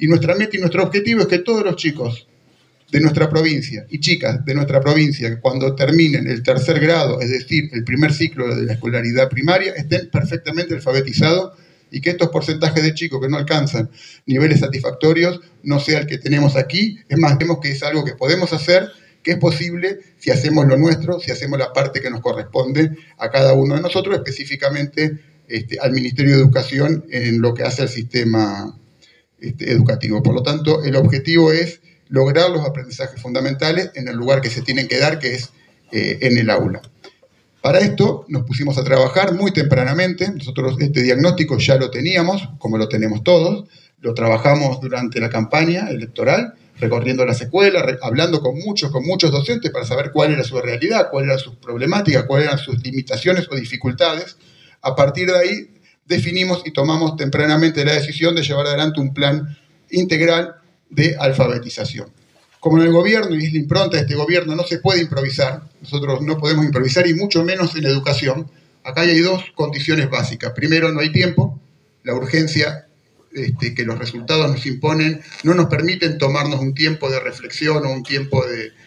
Y nuestra meta y nuestro objetivo es que todos los chicos de nuestra provincia y chicas de nuestra provincia, cuando terminen el tercer grado, es decir, el primer ciclo de la escolaridad primaria, estén perfectamente alfabetizados y que estos porcentajes de chicos que no alcanzan niveles satisfactorios no sea el que tenemos aquí. Es más, vemos que es algo que podemos hacer, que es posible si hacemos lo nuestro, si hacemos la parte que nos corresponde a cada uno de nosotros, específicamente al Ministerio de Educación en lo que hace al sistema educativo. Por lo tanto, el objetivo es lograr los aprendizajes fundamentales en el lugar que se tienen que dar, que es en el aula. Para esto nos pusimos a trabajar muy tempranamente. Nosotros este diagnóstico ya lo teníamos, como lo tenemos todos. Lo trabajamos durante la campaña electoral, recorriendo las escuelas, hablando con muchos docentes para saber cuál era su realidad, cuál era su problemática, cuáles eran sus limitaciones o dificultades. A partir de ahí definimos y tomamos tempranamente la decisión de llevar adelante un plan integral de alfabetización. Como en el gobierno, y es la impronta de este gobierno, no se puede improvisar, nosotros no podemos improvisar y mucho menos en educación. Acá hay dos condiciones básicas. Primero, no hay tiempo, la urgencia que los resultados nos imponen no nos permiten tomarnos un tiempo de reflexión o un tiempo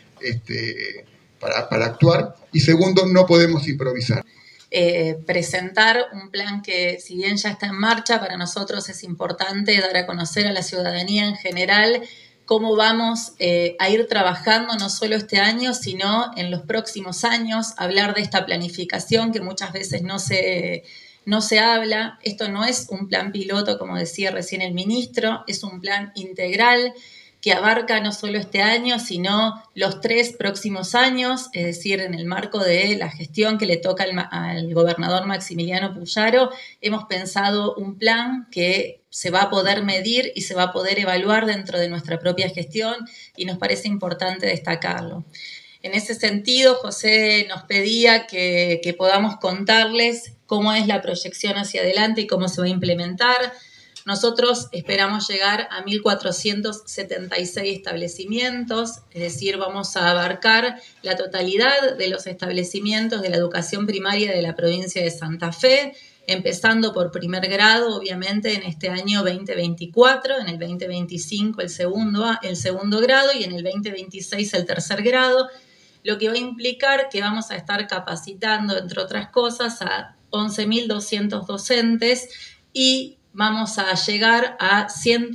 para actuar. Y segundo, no podemos improvisar. Presentar un plan que, si bien ya está en marcha, para nosotros es importante dar a conocer a la ciudadanía en general cómo vamos a ir trabajando no solo este año, sino en los próximos años, hablar de esta planificación que muchas veces no se habla. Esto no es un plan piloto, como decía recién el ministro, es un plan integral que abarca no solo este año, sino los 3 próximos años, es decir, en el marco de la gestión que le toca al gobernador Maximiliano Puyaro, hemos pensado un plan que se va a poder medir y se va a poder evaluar dentro de nuestra propia gestión y nos parece importante destacarlo. En ese sentido, José nos pedía que podamos contarles cómo es la proyección hacia adelante y cómo se va a implementar. Nosotros esperamos llegar a 1.476 establecimientos, es decir, vamos a abarcar la totalidad de los establecimientos de la educación primaria de la provincia de Santa Fe, empezando por primer grado, obviamente, en este año 2024, en el 2025 el segundo grado y en el 2026 el tercer grado, lo que va a implicar que vamos a estar capacitando, entre otras cosas, a 11.200 docentes y vamos a llegar a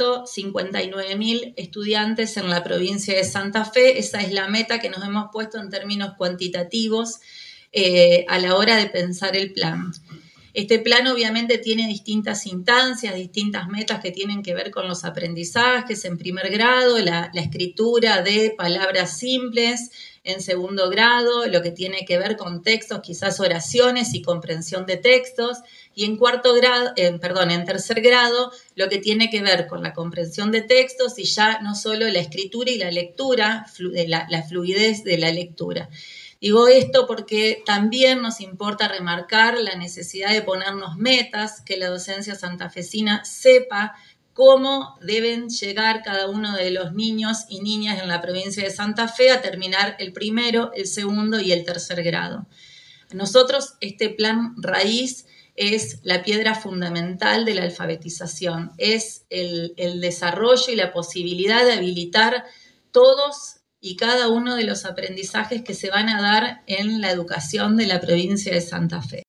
159.000 estudiantes en la provincia de Santa Fe. Esa es la meta que nos hemos puesto en términos cuantitativos a la hora de pensar el plan. Este plan obviamente tiene distintas instancias, distintas metas que tienen que ver con los aprendizajes. En primer grado, la escritura de palabras simples. En segundo grado, lo que tiene que ver con textos, quizás oraciones y comprensión de textos. Y en tercer grado, lo que tiene que ver con la comprensión de textos y ya no solo la escritura y la lectura, la fluidez de la lectura. Digo esto porque también nos importa remarcar la necesidad de ponernos metas, que la docencia santafesina sepa cómo deben llegar cada uno de los niños y niñas en la provincia de Santa Fe a terminar el primero, el segundo y el tercer grado. Nosotros, este plan raíz es la piedra fundamental de la alfabetización, es el desarrollo y la posibilidad de habilitar todos y cada uno de los aprendizajes que se van a dar en la educación de la provincia de Santa Fe.